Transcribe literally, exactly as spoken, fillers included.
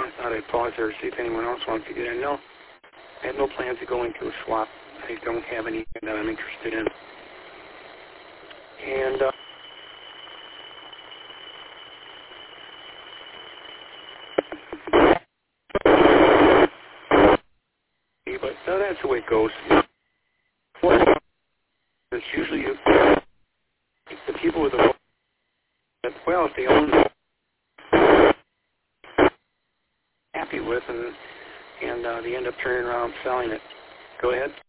I thought I'd pause there to see if anyone else wants to get in. No, I have no plans to go into a swap. I don't have any that I'm interested in. And uh, but no, that's the way it goes. It's usually you, the people with the well, if they own happy with, and and uh, they end up turning around and selling it. Go ahead.